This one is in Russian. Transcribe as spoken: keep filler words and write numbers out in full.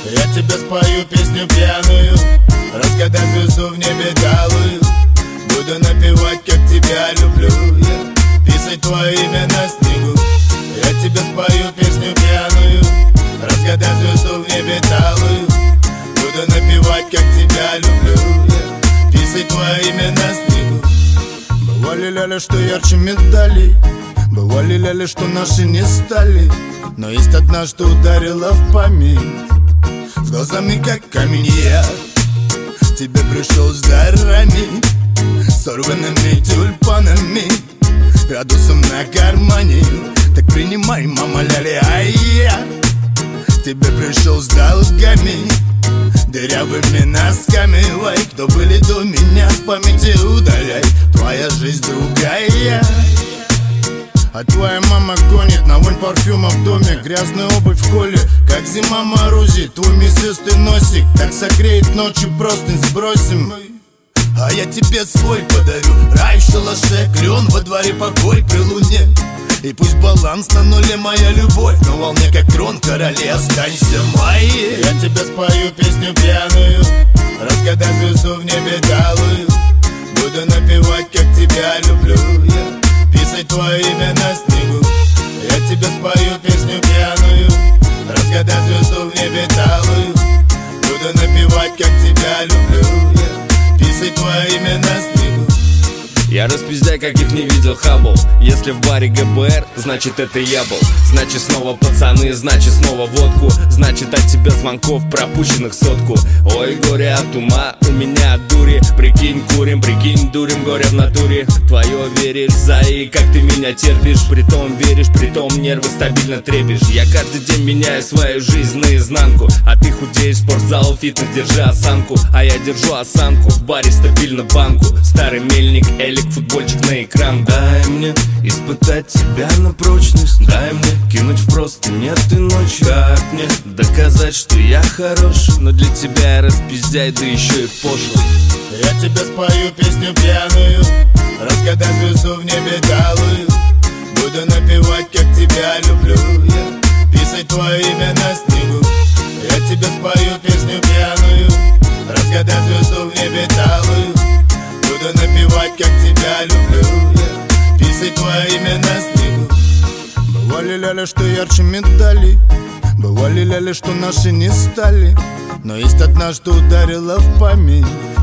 Я тебе спою песню пьяную, разгадай звезду в небе талую. Буду напевать, как тебя люблю я, писать твое имя на снегу. Я тебе спою песню пьяную, разгадай звезду в небе талую. Буду напевать, как тебя люблю я, писать твое имя на снегу. Бывали ляли, что ярче медалей, бывали ляли, что наши не стали, но есть одна, что ударила в память. С глазами как камень я тебе пришел с дарами, сорванными тюльпанами, градусом на кармане. Так принимай, мама ляли, а я тебе пришел с долгами, дырявыми носками. Ой, кто были до меня, с памяти удаляй, твоя жизнь другая. А твоя мама гонит на вонь парфюма в доме, грязная обувь в холле, как зима морозит. Твой мясистый носик так согреет ночью, простынь сбросим. А я тебе свой подарю, рай в шалаше, клен во дворе, покой при луне. И пусть баланс на нуле, моя любовь на волне, как трон короли, останься моей. Я тебе спою песню пьяную, разгадай звезду в небе талую. Буду напевать, как тебя люблю я, писать твое имя на снегу. Я тебе спою песню пьяную, разгадай звезду в небе талую. Буду напевать, как тебя люблю я, писать твое имя на снегу. Я распиздяй, каких не видел Хаббл. Если в баре ГБР, значит это я был. Значит снова пацаны, значит снова водку. Значит от тебя звонков, пропущенных сотку. Ой, горе от ума, у меня от дури. Прикинь, курим, прикинь, дурим, горе в натуре. Твое веришь, Заи, как ты меня терпишь. Притом веришь, притом нервы стабильно трепишь. Я каждый день меняю свою жизнь наизнанку. А ты худеешь, спортзал, фитнес, держи осанку. А я держу осанку, в баре стабильно банку. Старый мельник, элик, футбольчик на экран. Дай мне испытать тебя на прочность, дай мне кинуть в простынь этой ночью. Как мне доказать, что я хороший, но для тебя я распиздяй, да еще и пошлый. Я тебе спою песню пьяную, разгадай звезду в небе талую. Буду напевать, как тебя люблю я, писать твое имя на снегу. Я тебе спою песню пьяную, разгадай звезду в небе талую. Буду напевать, как тебя люблю я, писать твое имя на снегу. Бывали ляли, что ярче медалей, бывали ляли, что наши не стали, но есть одна, что ударила в память.